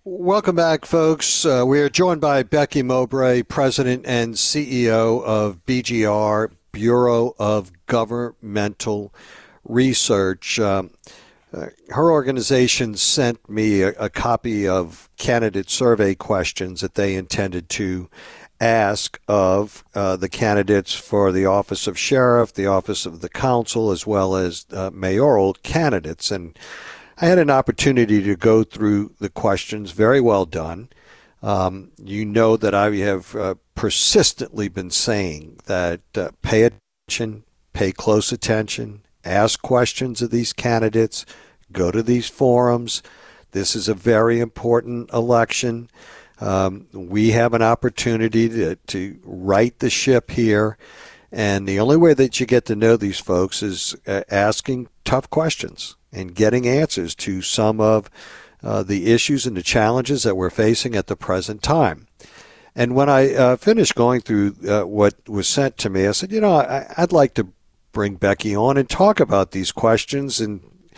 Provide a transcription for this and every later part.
Welcome back, folks. We are joined by Becky Mowbray, President and CEO of BGR, Bureau of Governmental Research. Her organization sent me a copy of candidate survey questions that they intended to ask of the candidates for the office of sheriff, the office of the council, as well as mayoral candidates. And I had an opportunity to go through the questions. Very well done. You know that I have persistently been saying that pay attention, pay close attention, ask questions of these candidates, go to these forums. This is a very important election. We have an opportunity to right the ship here. And the only way that you get to know these folks is asking tough questions and getting answers to some of the issues and the challenges that we're facing at the present time. And when I finished going through what was sent to me, I said, I'd like to bring Becky on and talk about these questions, and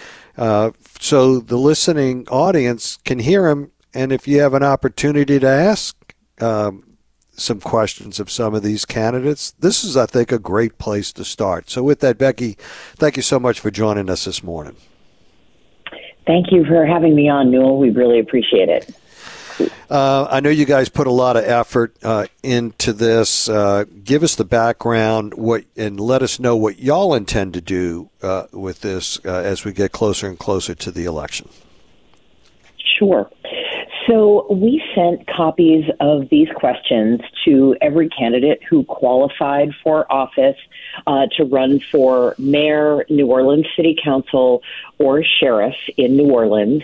so the listening audience can hear them. And if you have an opportunity to ask some questions of some of these candidates, this is, I think, a great place to start. So with that, Becky, thank you so much for joining us this morning. Thank you for having me on, Newell. We really appreciate it. I know you guys put a lot of effort into this. Give us the background and let us know what y'all intend to do with this as we get closer and closer to the election. Sure. So we sent copies of these questions to every candidate who qualified for office to run for mayor, New Orleans City Council, or sheriff in New Orleans.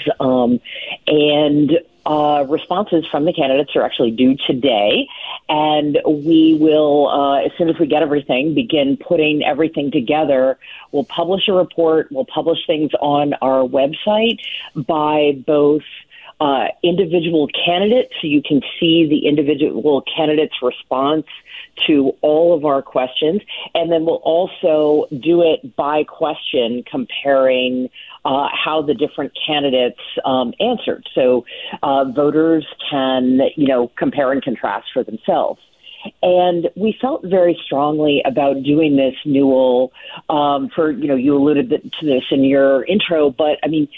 And responses from the candidates are actually due today. And we will, as soon as we get everything, begin putting everything together. We'll publish a report. We'll publish things on our website by both individual candidates, so you can see the individual candidate's response to all of our questions. And then we'll also do it by question, comparing how the different candidates answered. So voters can, compare and contrast for themselves. And we felt very strongly about doing this, Newell, you alluded to this in your intro, but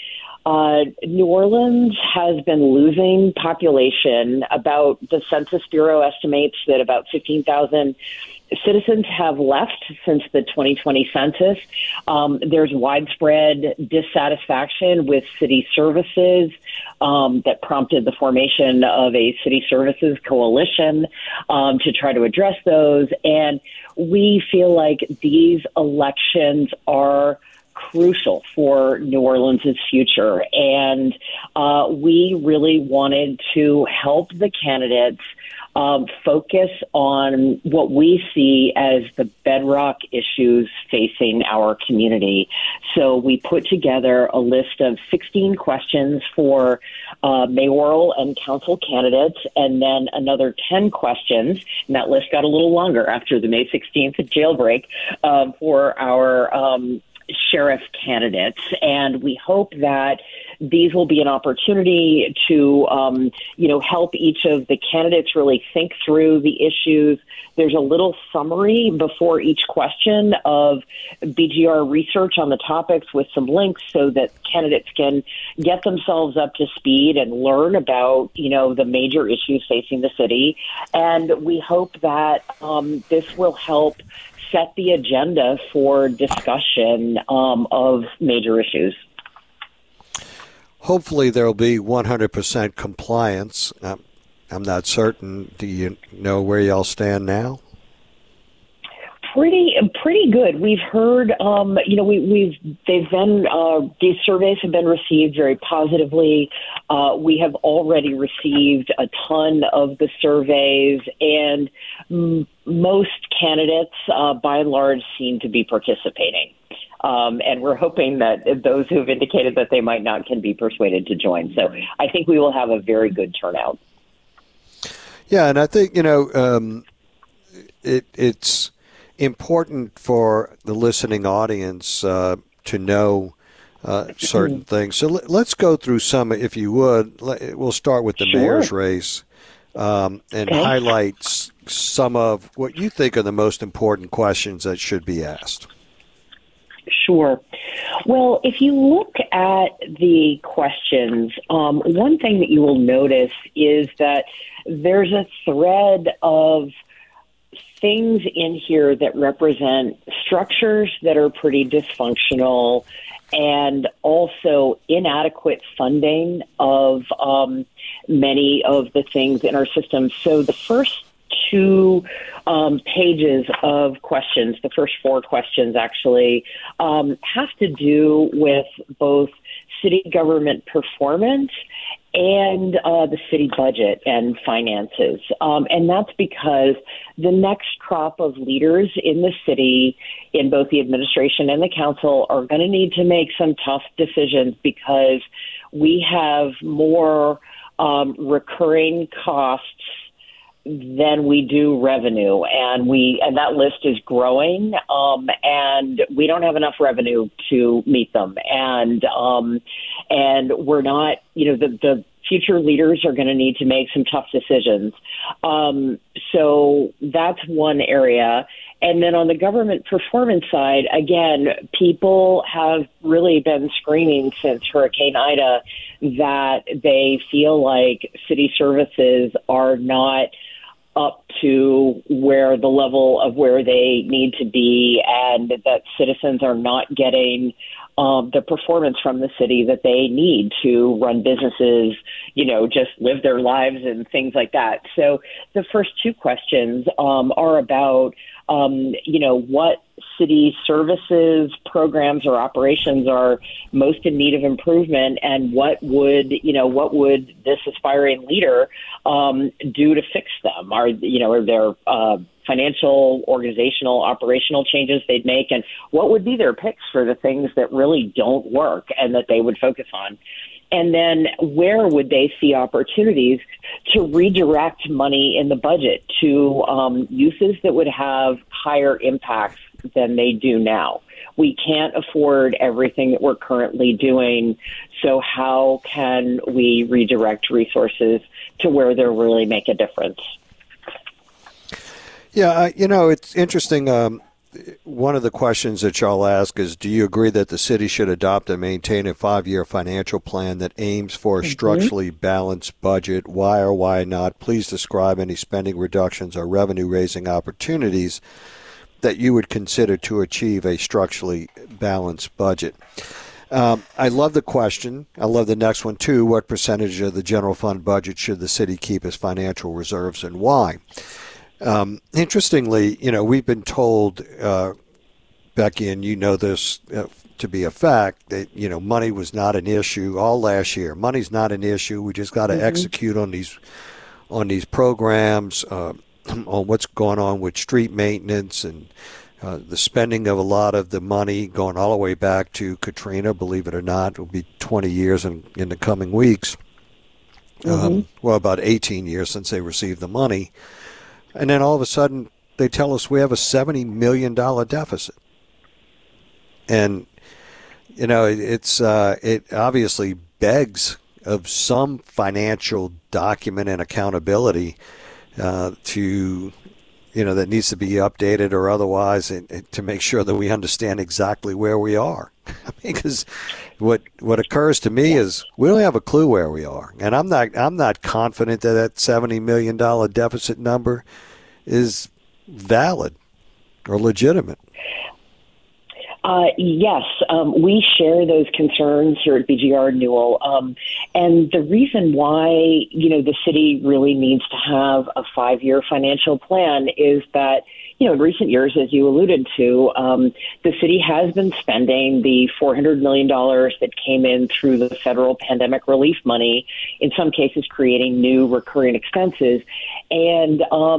New Orleans has been losing population. About the Census Bureau estimates that about 15,000 citizens have left since the 2020 census. There's widespread dissatisfaction with city services that prompted the formation of a city services coalition to try to address those. And we feel like these elections are crucial for New Orleans' future. And we really wanted to help the candidates focus on what we see as the bedrock issues facing our community. So we put together a list of 16 questions for mayoral and council candidates, and then another 10 questions, and that list got a little longer after the May 16th jailbreak, for our sheriff candidates. And we hope that these will be an opportunity to, help each of the candidates really think through the issues. There's a little summary before each question of BGR research on the topics with some links so that candidates can get themselves up to speed and learn about, the major issues facing the city. And we hope that this will help set the agenda for discussion of major issues. Hopefully there will be 100% compliance. I'm not certain. Do you know where y'all stand now? Pretty good. We've heard, these surveys have been received very positively. We have already received a ton of the surveys, and most candidates, by and large, seem to be participating. And we're hoping that those who have indicated that they might not can be persuaded to join. So I think we will have a very good turnout. Yeah, and I think, it's important for the listening audience to know certain things. So let's go through some, if you would. We'll start with the mayor's race and highlight some of what you think are the most important questions that should be asked. Sure. Well, if you look at the questions, one thing that you will notice is that there's a thread of things in here that represent structures that are pretty dysfunctional and also inadequate funding of many of the things in our system. So the first two pages of questions, the first four questions actually, have to do with both city government performance and the city budget and finances. And that's because the next crop of leaders in the city, in both the administration and the council, are going to need to make some tough decisions because we have more recurring costs than we do revenue, and that list is growing, and we don't have enough revenue to meet them, and we're not, the future leaders are going to need to make some tough decisions. So that's one area. And then on the government performance side, again, people have really been screaming since Hurricane Ida that they feel like city services are not up to where the level of where they need to be, and that citizens are not getting the performance from the city that they need to run businesses, just live their lives and things like that. So the first two questions are about, what city services, programs, or operations are most in need of improvement, and what would this aspiring leader do to fix them? Are there financial, organizational, operational changes they'd make, and what would be their picks for the things that really don't work and that they would focus on? And then where would they see opportunities to redirect money in the budget to uses that would have higher impacts than they do now? We can't afford everything that we're currently doing, so how can we redirect resources to where they'll really make a difference? Yeah, it's interesting. One of the questions that y'all ask is, do you agree that the city should adopt and maintain a 5-year financial plan that aims for a structurally balanced budget? Why or why not? Please describe any spending reductions or revenue-raising opportunities that you would consider to achieve a structurally balanced budget. I love the question. I love the next one, too. What percentage of the general fund budget should the city keep as financial reserves, and why? Interestingly, we've been told, Becky, and you know this to be a fact, that, money was not an issue all last year. Money's not an issue. We just got to execute on these programs, on what's going on with street maintenance and the spending of a lot of the money going all the way back to Katrina, believe it or not. It will be 20 years in the coming weeks. About 18 years since they received the money. And then all of a sudden, they tell us we have a $70 million deficit. And, it obviously begs of some financial document and accountability that needs to be updated or otherwise to make sure that we understand exactly where we are. Because what occurs to me is we don't have a clue where we are, and I'm not confident that $70 million deficit number is valid or legitimate. Yes, we share those concerns here at BGR Newell. And the reason why, the city really needs to have a 5-year financial plan is that, in recent years, as you alluded to, the city has been spending the $400 million that came in through the federal pandemic relief money, in some cases creating new recurring expenses. And,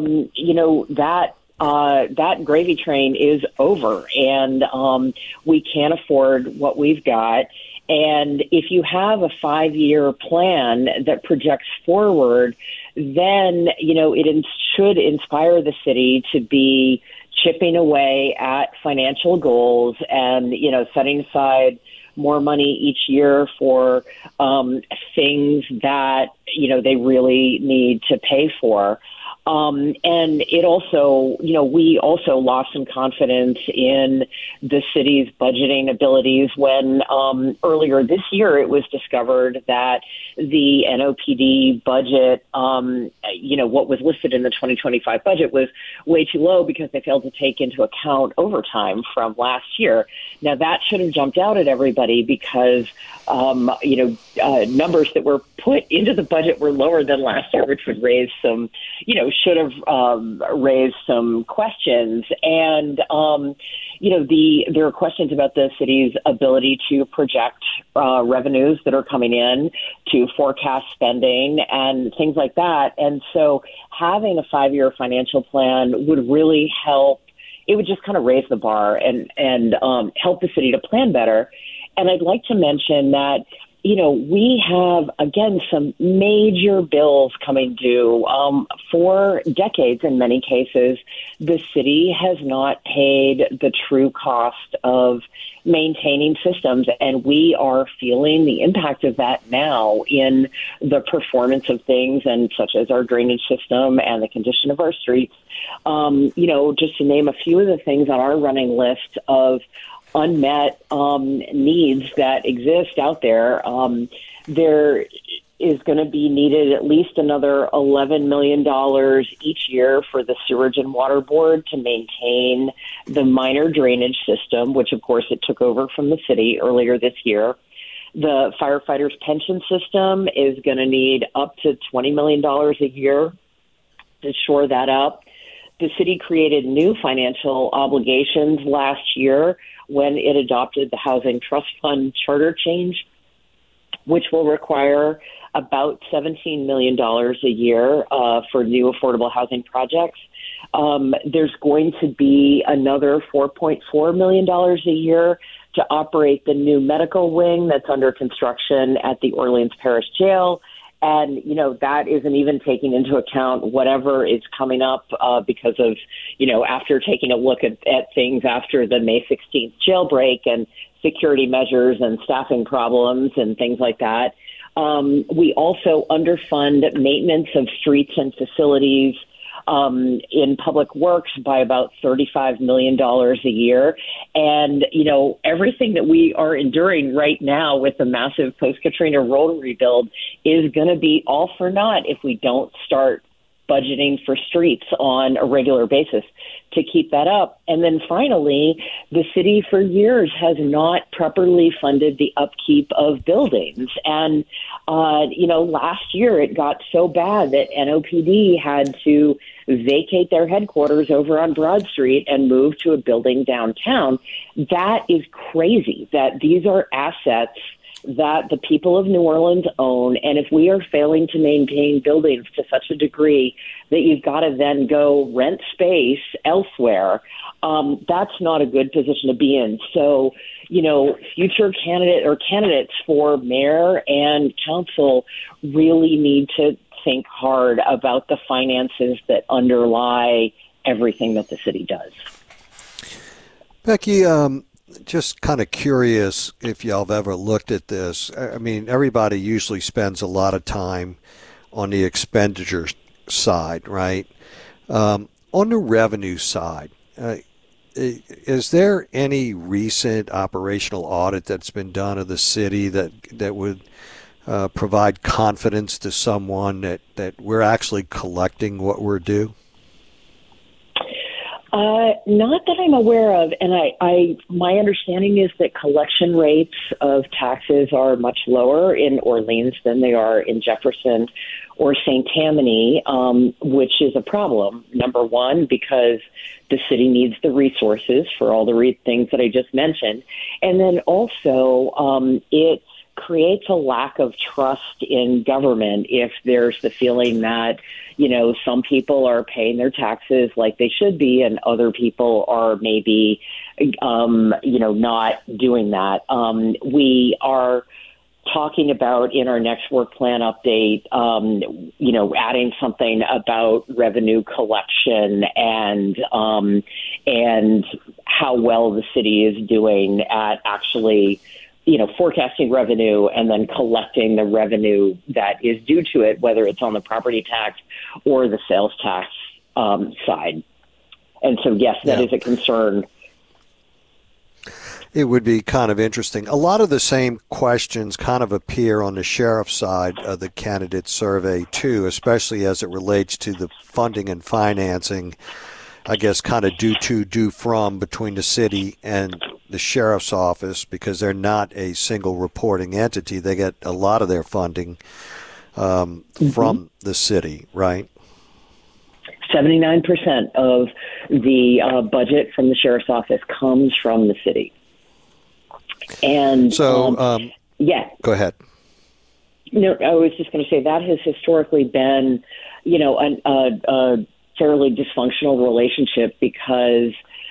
that gravy train is over, and we can't afford what we've got. And if you have a 5-year plan that projects forward, then, it should inspire the city to be chipping away at financial goals and, setting aside more money each year for things that, they really need to pay for. And it also, we also lost some confidence in the city's budgeting abilities when earlier this year it was discovered that the NOPD budget, what was listed in the 2025 budget was way too low because they failed to take into account overtime from last year. Now, that should have jumped out at everybody because, numbers that were put into the budget were lower than last year, which would raise some, should have raised some questions. And, there are questions about the city's ability to project revenues that are coming in, to forecast spending and things like that. And so having a 5-year financial plan would really help. It would just kind of raise the bar and help the city to plan better. And I'd like to mention that, we have, again, some major bills coming due. For decades, in many cases, the city has not paid the true cost of maintaining systems, and we are feeling the impact of that now in the performance of things, and such as our drainage system and the condition of our streets. Just to name a few of the things on our running list of unmet needs that exist out there. There is going to be needed at least another $11 million each year for the Sewerage and Water Board to maintain the minor drainage system, which, of course, it took over from the city earlier this year. The firefighters' pension system is going to need up to $20 million a year to shore that up. The city created new financial obligations last year when it adopted the Housing Trust Fund charter change, which will require about $17 million a year for new affordable housing projects. There's going to be another $4.4 million a year to operate the new medical wing that's under construction at the Orleans Parish Jail. And, that isn't even taking into account whatever is coming up because of, after taking a look at things after the May 16th jailbreak and security measures and staffing problems and things like that. We also underfund maintenance of streets and facilities in public works by about $35 million a year. And, everything that we are enduring right now with the massive post-Katrina road rebuild is going to be all for naught if we don't start budgeting for streets on a regular basis to keep that up. And then finally, the city for years has not properly funded the upkeep of buildings. And, last year it got so bad that NOPD had to vacate their headquarters over on Broad Street and move to a building downtown. That is crazy that these are assets that the people of New Orleans own. And if we are failing to maintain buildings to such a degree that you've got to then go rent space elsewhere, that's not a good position to be in. So, future candidates for mayor and council really need to think hard about the finances that underlie everything that the city does. Becky, just kind of curious if y'all have ever looked at this. I mean, everybody usually spends a lot of time on the expenditure side, right? On the revenue side, is there any recent operational audit that's been done of the city that would provide confidence to someone that we're actually collecting what we're due? Not that I'm aware of, and my understanding is that collection rates of taxes are much lower in Orleans than they are in Jefferson or St. Tammany, which is a problem. Number one, because the city needs the resources for all the things that I just mentioned, and then also it creates a lack of trust in government if there's the feeling that, some people are paying their taxes like they should be and other people are maybe, not doing that. We are talking about in our next work plan update, adding something about revenue collection and how well the city is doing at actually forecasting revenue and then collecting the revenue that is due to it, whether it's on the property tax or the sales tax side. And so, yes, that is a concern. It would be kind of interesting. A lot of the same questions kind of appear on the sheriff's side of the candidate survey, too, especially as it relates to the funding and financing, I guess, kind of due from between the city and the sheriff's office, because they're not a single reporting entity. They get a lot of their funding from the city, right? 79% of the budget from the sheriff's office comes from the city. And so, yeah, go ahead. No, I was just going to say that has historically been, a fairly dysfunctional relationship, because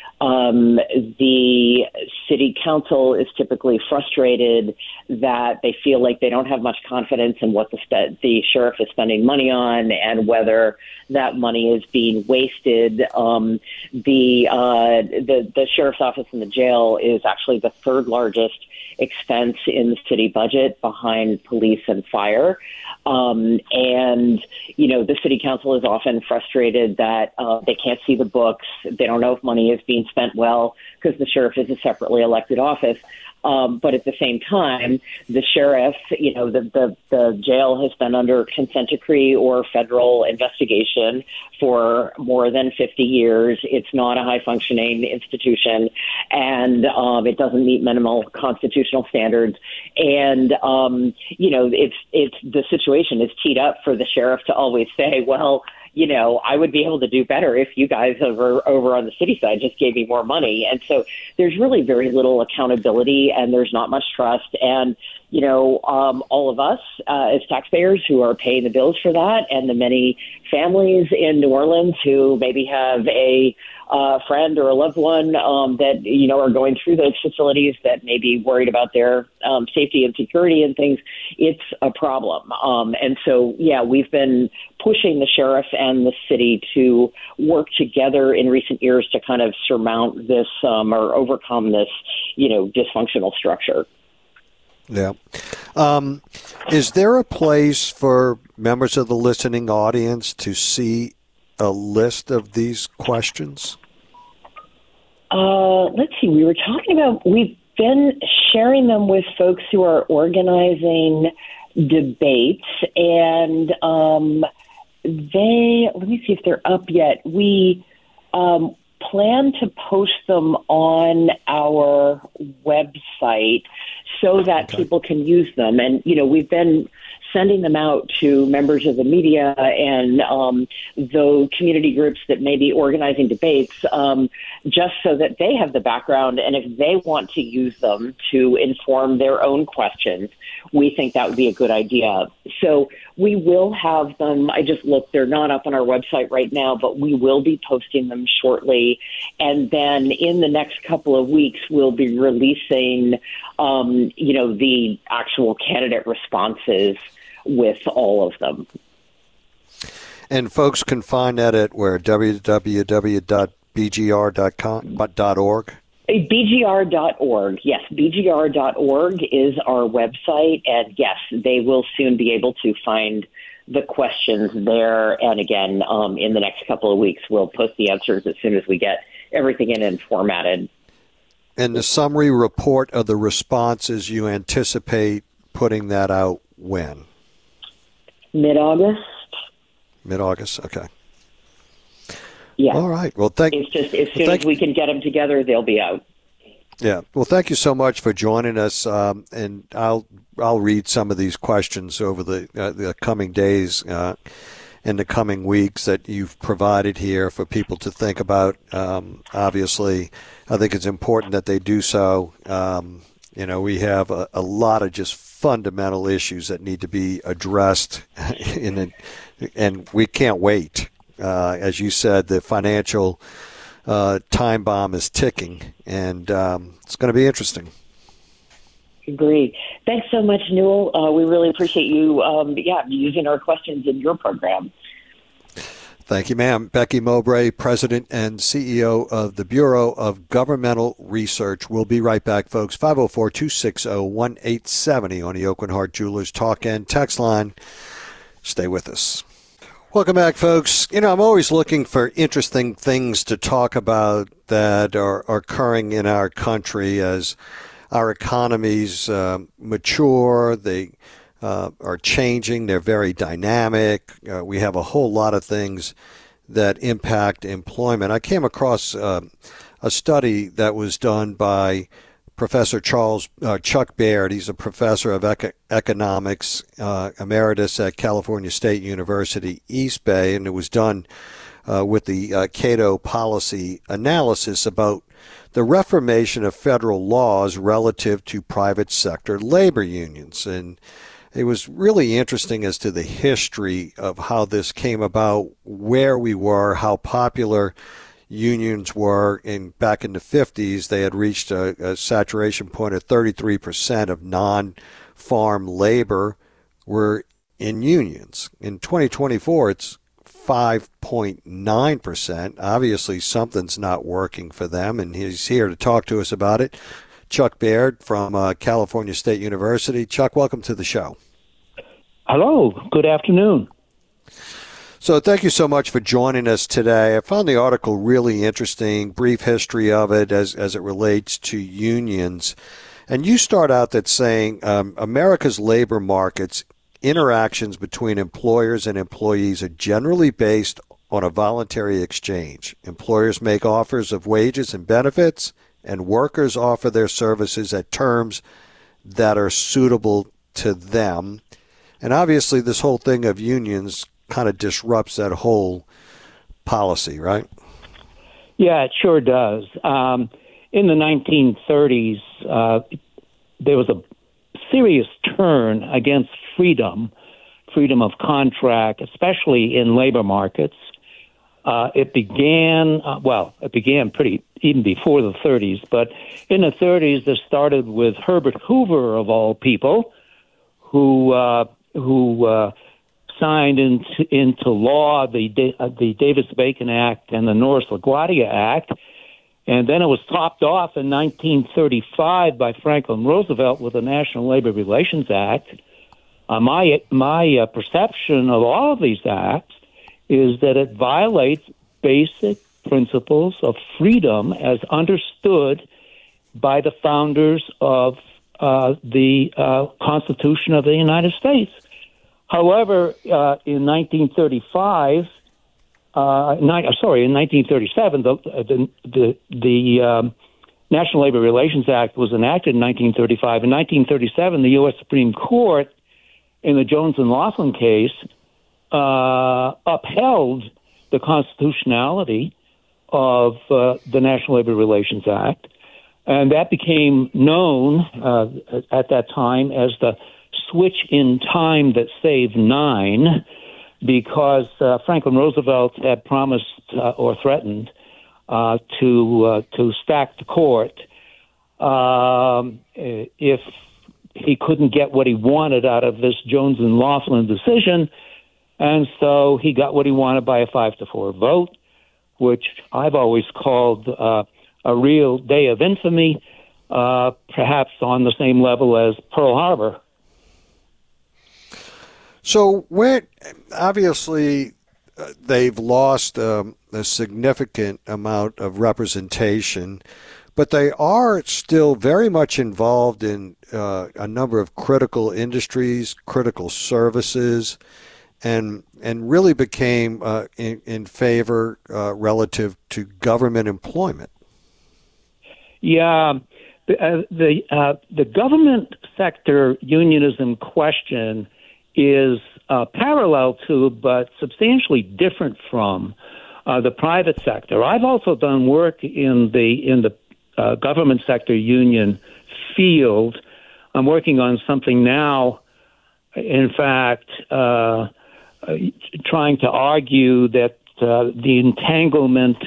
the city council is typically frustrated that they feel like they don't have much confidence in what the sheriff is spending money on and whether that money is being wasted. The sheriff's office in the jail is actually the third largest expense in the city budget behind police and fire. The city council is often frustrated that they can't see the books. They don't know if money is being spent well because the sheriff is a separately elected office. But at the same time, the sheriff, the jail has been under consent decree or federal investigation for more than 50 years. It's not a high-functioning institution, and it doesn't meet minimal constitutional standards. And, it's the situation is teed up for the sheriff to always say, well, I would be able to do better if you guys over on the city side just gave me more money. And so there's really very little accountability, and there's not much trust. And, all of us as taxpayers who are paying the bills for that, and the many families in New Orleans who maybe have a friend or a loved one that, are going through those facilities that may be worried about their safety and security and things, it's a problem. And so, we've been pushing the sheriff and the city to work together in recent years to kind of surmount this or overcome this, dysfunctional structure. Yeah. Is there a place for members of the listening audience to see a list of these questions? Let's see. We've been sharing them with folks who are organizing debates, and let me see if they're up yet. We plan to post them on our website so that people can use them. And, we've been sending them out to members of the media and the community groups that may be organizing debates, just so that they have the background. And if they want to use them to inform their own questions, we think that would be a good idea. So we will have them. I just looked, they're not up on our website right now, but we will be posting them shortly. And then in the next couple of weeks, we'll be releasing, the actual candidate responses with all of them. And folks can find that at where? www.bgr.org? BGR.org. Yes, BGR.org is our website. And yes, they will soon be able to find the questions there. And again, in the next couple of weeks, we'll post the answers as soon as we get everything in and formatted. And the summary report of the responses, you anticipate putting that out when? Mid-August. Mid-August, okay. Yeah. All right. Well, it's just as soon as we can get them together, they'll be out. Yeah. Well, thank you so much for joining us. And I'll read some of these questions over the coming days and the coming weeks that you've provided here for people to think about. Obviously, I think it's important that they do so. We have a lot of just fundamental issues that need to be addressed, and we can't wait. As you said, the financial time bomb is ticking, and it's going to be interesting. Agree. Thanks so much, Newell. We really appreciate you using our questions in your program. Thank you, ma'am. Becky Mowbray, President and CEO of the Bureau of Governmental Research. We'll be right back, folks. 504-260-1870 on the Aucoin Hart Jewelers Talk and Text line. Stay with us. Welcome back, folks. I'm always looking for interesting things to talk about that are occurring in our country as our economies mature. They are changing. They're very dynamic. We have a whole lot of things that impact employment. I came across a study that was done by Professor Chuck Baird. He's a professor of economics, emeritus at California State University, East Bay, and it was done with the Cato Policy Analysis about the reformation of federal laws relative to private sector labor unions. And it was really interesting as to the history of how this came about, where we were, how popular unions were. Back in the 50s, they had reached a saturation point of 33% of non-farm labor were in unions. In 2024, it's 5.9%. Obviously, something's not working for them, and he's here to talk to us about it. Chuck Baird from California State University. Chuck, welcome to the show. Hello. Good afternoon. So thank you so much for joining us today. I found the article really interesting, brief history of it as it relates to unions. And you start out that saying America's labor markets, interactions between employers and employees are generally based on a voluntary exchange. Employers make offers of wages and benefits, and workers offer their services at terms that are suitable to them. And obviously this whole thing of unions kind of disrupts that whole policy, right? Yeah, it sure does. In the 1930s, there was a serious turn against freedom of contract, especially in labor markets. It began pretty even before the 30s, but in the 30s, this started with Herbert Hoover, of all people, who signed into law the Davis-Bacon Act and the Norris-LaGuardia Act, and then it was topped off in 1935 by Franklin Roosevelt with the National Labor Relations Act. My perception of all of these acts is that it violates basic principles of freedom as understood by the founders of the Constitution of the United States. However, in 1937, the National Labor Relations Act was enacted in 1935. In 1937, the U.S. Supreme Court, in the Jones and Laughlin case, upheld the constitutionality of the National Labor Relations Act, and that became known at that time as the switch in time that saved nine, because Franklin Roosevelt had promised or threatened to stack the court if he couldn't get what he wanted out of this Jones and Laughlin decision, and so he got what he wanted by a 5-4 vote, which I've always called a real day of infamy, perhaps on the same level as Pearl Harbor. So obviously they've lost a significant amount of representation, but they are still very much involved in a number of critical industries, critical services, and really became in favor relative to government employment. Yeah, the government sector unionism question is parallel to, but substantially different from, the private sector. I've also done work in the government sector union field. I'm working on something now, in fact, trying to argue that the entanglement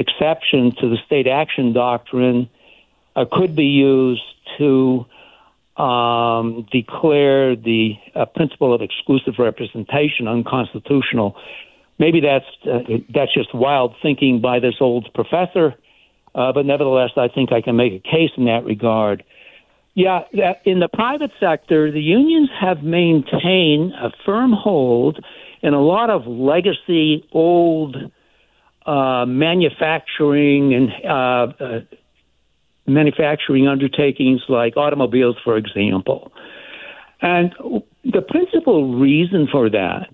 exception to the state action doctrine could be used to declare the principle of exclusive representation unconstitutional. Maybe that's just wild thinking by this old professor, but nevertheless, I think I can make a case in that regard. Yeah, in the private sector, the unions have maintained a firm hold in a lot of legacy, old manufacturing and manufacturing undertakings like automobiles, for example. And the principal reason for that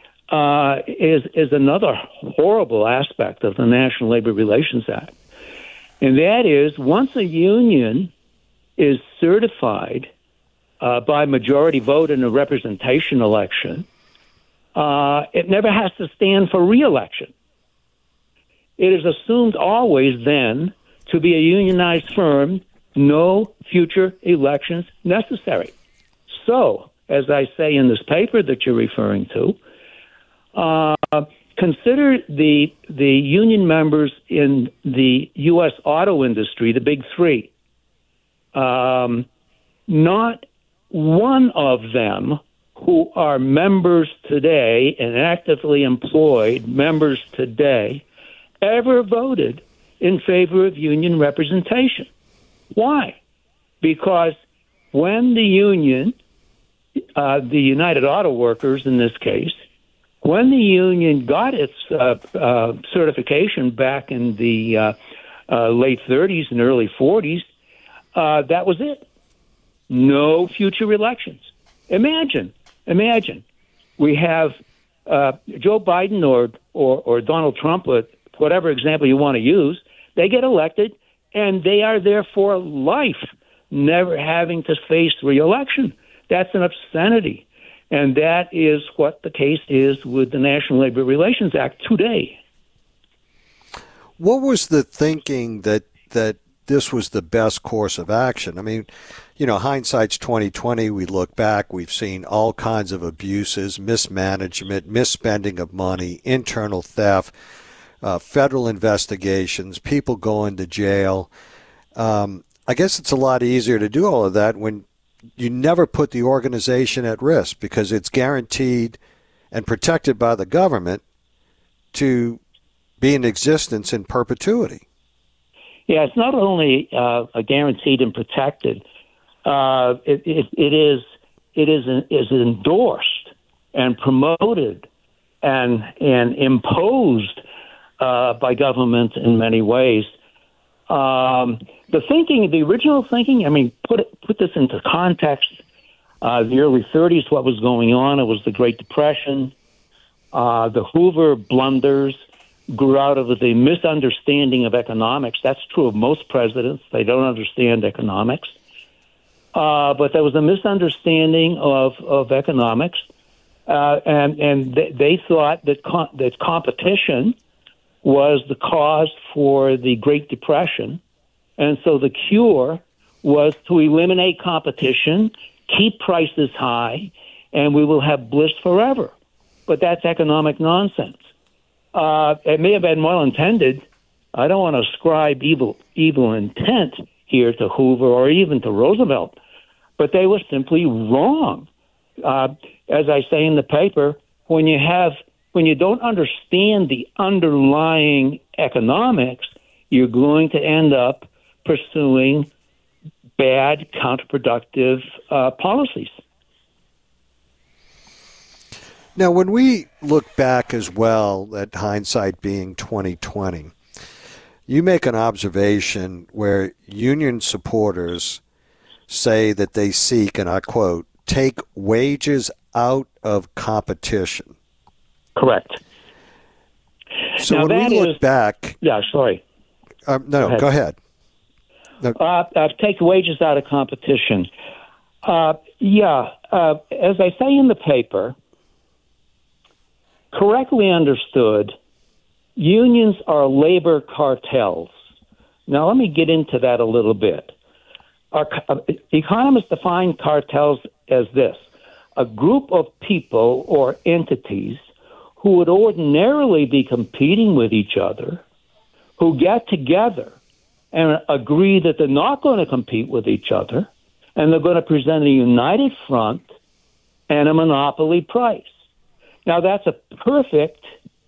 is another horrible aspect of the National Labor Relations Act. And that is, once a union is certified by majority vote in a representation election, it never has to stand for re-election. It is assumed always then to be a unionized firm, no future elections necessary. So, as I say in this paper that you're referring to, consider the union members in the U.S. auto industry, the big three. Not one of them who are members today and actively employed members today ever voted in favor of union representation. Why? Because when the union, the United Auto Workers in this case, when the union got its certification back in the late 30s and early 40s, that was it. No future elections. Imagine. We have Joe Biden or Donald Trump, whatever example you want to use, they get elected, and they are there for life, never having to face re-election. That's an obscenity. And that is what the case is with the National Labor Relations Act today. What was the thinking that this was the best course of action? I mean, hindsight's 2020. We look back, we've seen all kinds of abuses, mismanagement, misspending of money, internal theft, federal investigations, people going to jail. I guess it's a lot easier to do all of that when you never put the organization at risk because it's guaranteed and protected by the government to be in existence in perpetuity. Yeah, it's not only guaranteed and protected. It is endorsed and promoted and imposed by government in many ways. The original thinking, I mean, put this into context. The early 30s, what was going on? It was the Great Depression. The Hoover blunders grew out of the misunderstanding of economics. That's true of most presidents. They don't understand economics. But there was a misunderstanding of economics, and they thought that competition was the cause for the Great Depression. And so the cure was to eliminate competition, keep prices high, and we will have bliss forever. But that's economic nonsense. It may have been well intended. I don't want to ascribe evil intent here to Hoover or even to Roosevelt, but they were simply wrong. As I say in the paper, when you don't understand the underlying economics, you're going to end up pursuing bad, counterproductive policies. Now, when we look back as well, at hindsight being 2020, you make an observation where union supporters say that they seek, and I quote, take wages out of competition. Correct. So now when we look back... Yeah, sorry. Go ahead. No. Take wages out of competition. As I say in the paper, correctly understood, unions are labor cartels. Now, let me get into that a little bit. Economists define cartels as this: a group of people or entities who would ordinarily be competing with each other, who get together and agree that they're not going to compete with each other, and they're going to present a united front and a monopoly price. Now, that's a perfect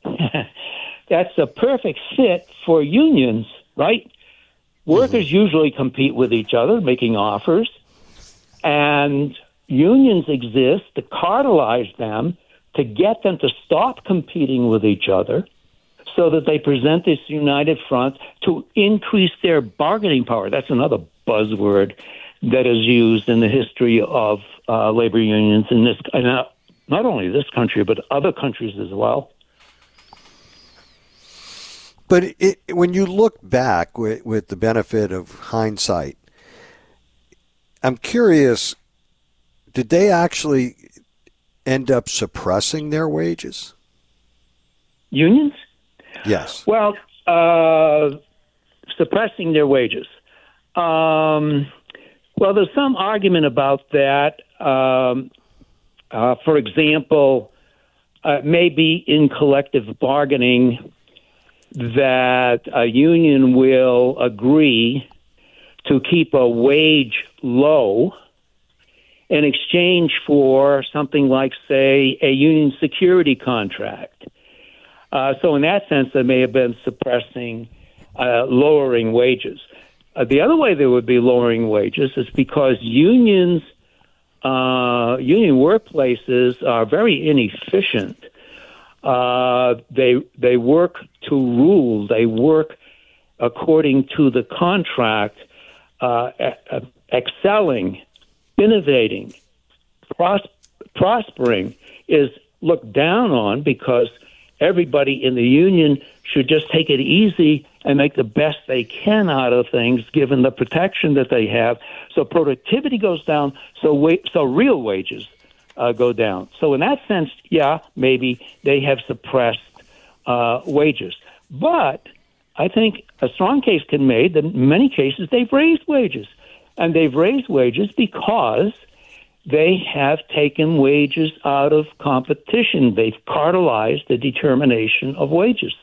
fit for unions, right? Workers usually compete with each other, making offers, and unions exist to cartelize them, to get them to stop competing with each other, so that they present this united front to increase their bargaining power. That's another buzzword that is used in the history of labor unions in this, not only this country, but other countries as well. But when you look back with the benefit of hindsight, I'm curious, did they actually end up suppressing their wages? Unions? Yes. Well, suppressing their wages. Well, there's some argument about that. For example, maybe in collective bargaining that a union will agree to keep a wage low in exchange for something like, say, a union security contract. So in that sense, they may have been suppressing, lowering wages. The other way they would be lowering wages is because union workplaces are very inefficient. They work to rule. They work according to the contract, excelling, innovating, prospering is looked down on because everybody in the union should just take it easy and make the best they can out of things, given the protection that they have. So productivity goes down, so real wages go down. So in that sense, yeah, maybe they have suppressed wages. But I think a strong case can be made that in many cases they've raised wages. And they've raised wages because they have taken wages out of competition. They've cartelized the determination of wages.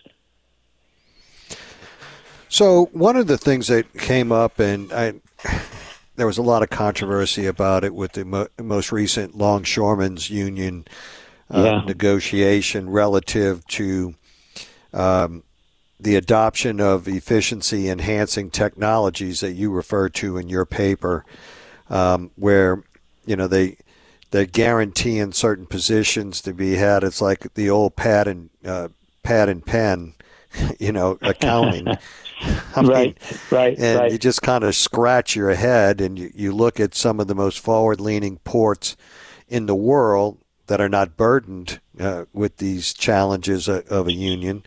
So one of the things that came up, and there was a lot of controversy about it with the most recent longshoremen's union negotiation relative to the adoption of efficiency-enhancing technologies that you refer to in your paper, where they're guaranteeing certain positions to be had. It's like the old pad and pen, accounting. Right. You just kind of scratch your head and you look at some of the most forward-leaning ports in the world that are not burdened with these challenges of a union,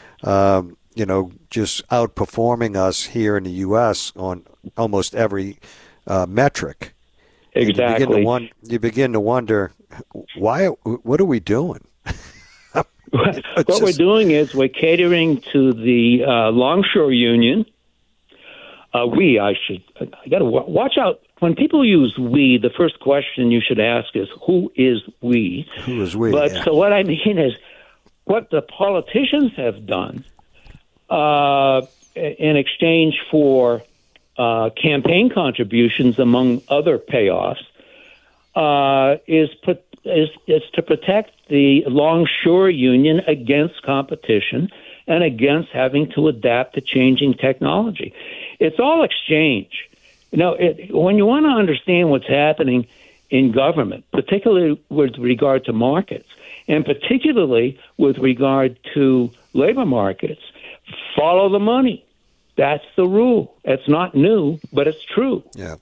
just outperforming us here in the U.S. on almost every metric. Exactly. You begin to wonder, what are we doing? What we're doing is we're catering to the Longshore Union. I got to watch out. When people use we, the first question you should ask is, who is we? Who is we? So what I mean is what the politicians have done in exchange for campaign contributions, among other payoffs, is to protect the Longshore Union against competition and against having to adapt to changing technology. It's all exchange. When you want to understand what's happening in government, particularly with regard to markets, and particularly with regard to labor markets, follow the money. That's the rule. It's not new, but it's true. Yeah.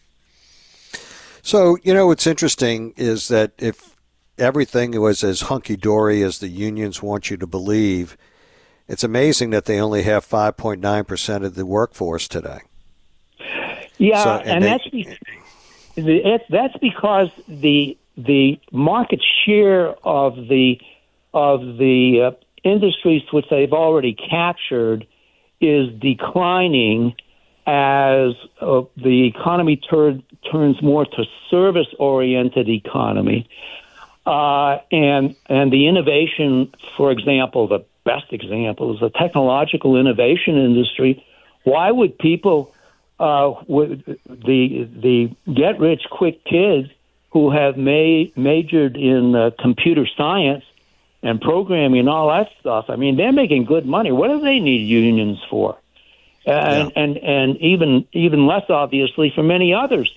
So, what's interesting is that if everything was as hunky-dory as the unions want you to believe, it's amazing that they only have 5.9% of the workforce today. Yeah, so, that's because the market share of the industries which they've already captured is declining as the economy turns more to service-oriented economy, and the innovation, for example, the best example is the technological innovation industry. Why would people with the get-rich-quick kids who have majored in computer science and programming and all that stuff. I mean, they're making good money. What do they need unions for? And even less obviously for many others.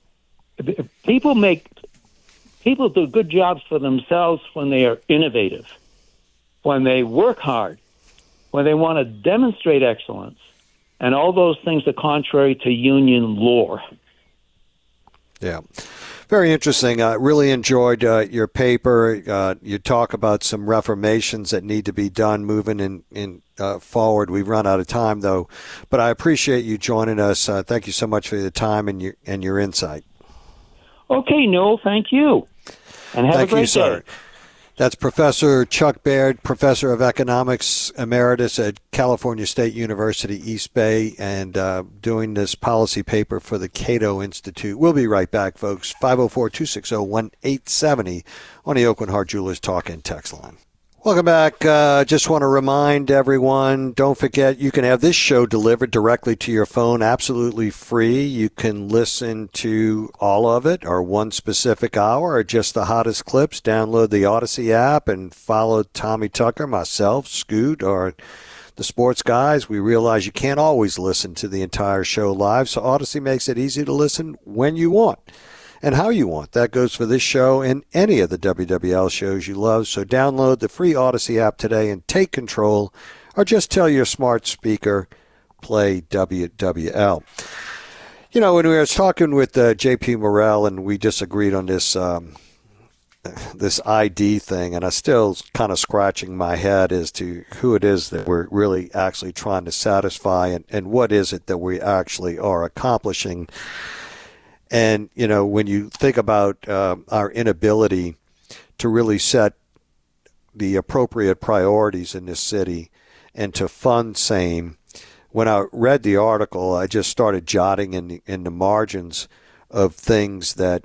People do good jobs for themselves when they are innovative, when they work hard, when they want to demonstrate excellence, and all those things are contrary to union law. Yeah. Very interesting. I really enjoyed your paper. You talk about some reformations that need to be done moving in forward. We've run out of time, though. But I appreciate you joining us. Thank you so much for your time and your insight. Okay, Noel, thank you. And have a great day. Sir. That's Professor Chuck Baird, Professor of Economics Emeritus at California State University, East Bay, and doing this policy paper for the Cato Institute. We'll be right back, folks. 504-260-1870 on the Oakland Heart Jewelers Talk and Text line. Welcome back. Just want to remind everyone, don't forget you can have this show delivered directly to your phone absolutely free. You can listen to all of it or one specific hour or just the hottest clips. Download the Odyssey app and follow Tommy Tucker, myself, Scoot, or the sports guys. We realize you can't always listen to the entire show live, so Odyssey makes it easy to listen when you want and how you want. That goes for this show and any of the WWL shows you love. So download the free Odyssey app today and take control, or just tell your smart speaker, play WWL. You know, when we were talking with J.P. Morrell and we disagreed on this this ID thing, and I still kind of scratching my head as to who it is that we're really actually trying to satisfy and what is it that we actually are accomplishing. And, you know, when you think about our inability to really set the appropriate priorities in this city and to fund same, when I read the article, I just started jotting in the margins of things that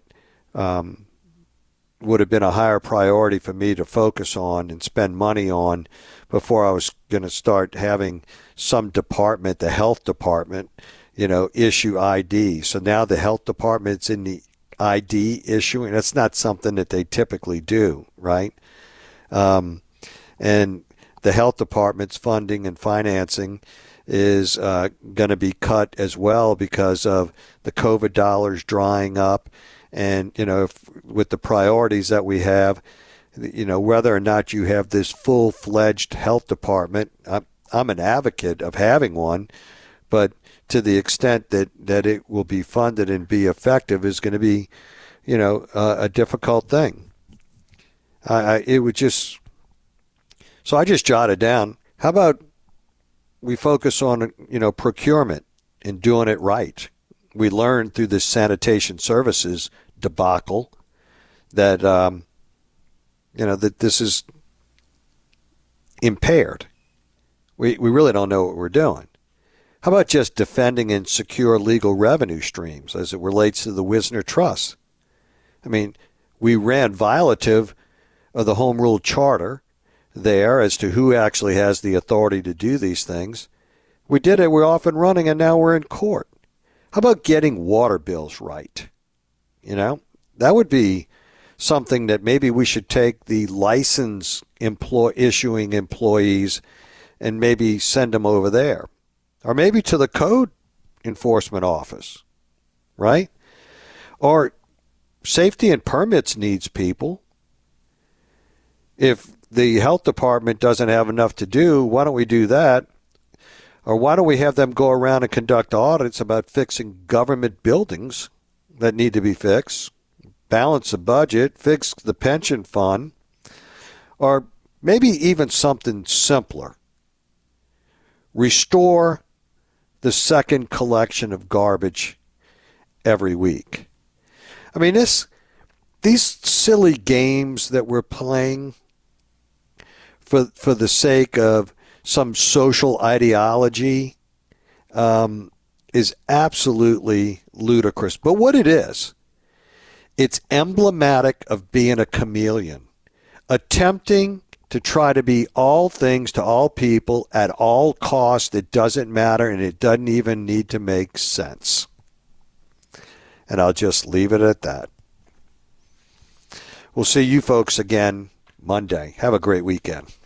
would have been a higher priority for me to focus on and spend money on before I was going to start having some department, the health department, issue ID. So now the health department's in the ID issuing. That's not something that they typically do, right? And the health department's funding and financing is going to be cut as well because of the COVID dollars drying up. And, with the priorities that we have, whether or not you have this full-fledged health department, I'm an advocate of having one, but to the extent that it will be funded and be effective is going to be, a difficult thing. So I just jotted down, how about we focus on, procurement and doing it right? We learned through this sanitation services debacle that, that this is impaired. We really don't know what we're doing. How about just defending and secure legal revenue streams as it relates to the Wisner Trust? I mean, we ran violative of the Home Rule Charter there as to who actually has the authority to do these things. We did it, we're off and running, and now we're in court. How about getting water bills right? That would be something that maybe we should take the license issuing employees and maybe send them over there. Or maybe to the code enforcement office, right? Or safety and permits needs people. If the health department doesn't have enough to do, why don't we do that? Or why don't we have them go around and conduct audits about fixing government buildings that need to be fixed, balance the budget, fix the pension fund, or maybe even something simpler. Restore the second collection of garbage every week. I mean, these silly games that we're playing for the sake of some social ideology is absolutely ludicrous. But what it is, it's emblematic of being a chameleon, attempting to try to be all things to all people at all costs. It doesn't matter, and it doesn't even need to make sense. And I'll just leave it at that. We'll see you folks again Monday. Have a great weekend.